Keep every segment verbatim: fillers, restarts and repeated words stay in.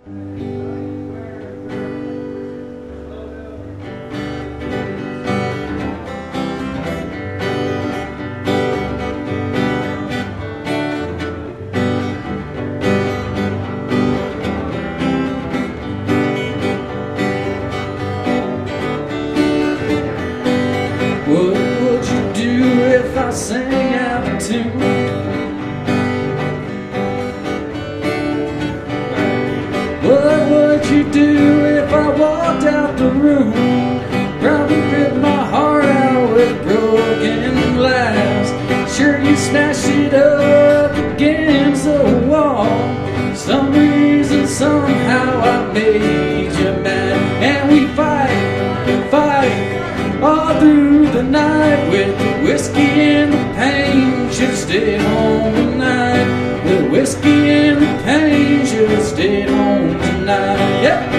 What would you do if I sang out of tune? What would you do if I walked out the room? Probably rip my heart out with broken glass. Sure, you smashed it up against the wall. Some reason, somehow I made you mad. And we fight, fight all through the night with the whiskey and the pain. Should stay home tonight. The whiskey and the pain should stay home tonight. Yeah.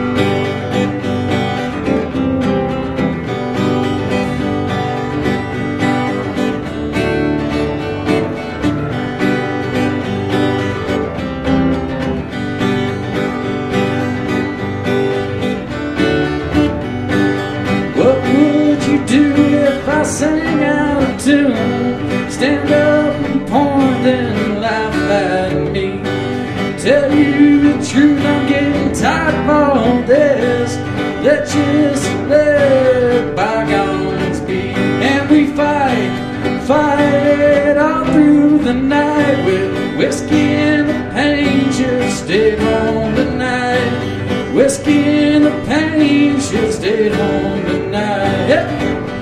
What would you do if I sang out of tune? Stand up and point and laugh at me. Tell you the truth, I'm getting tired of all this. Let's just let bygones be. And we fight, fight all through the night with whiskey and the pain. Should stay home tonight. Whiskey and the pain should stay home tonight. Yeah.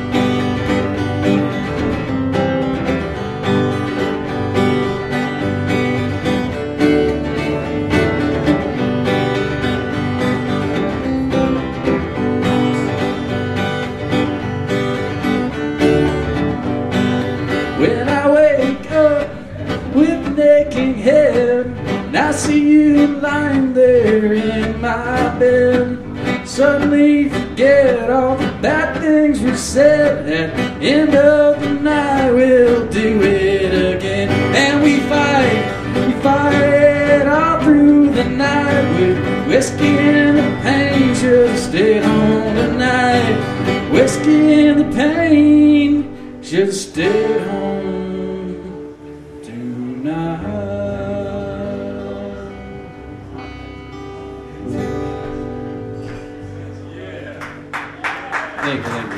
When I wake up with an aching head and I see you lying there in my bed, suddenly forget all the bad things we said. At the end of the night we'll do it again. And we fight, we fight all through the night with whiskey and the pain. Should stay home tonight. Whiskey and the pain should stay home tonight. Thank you, thank you.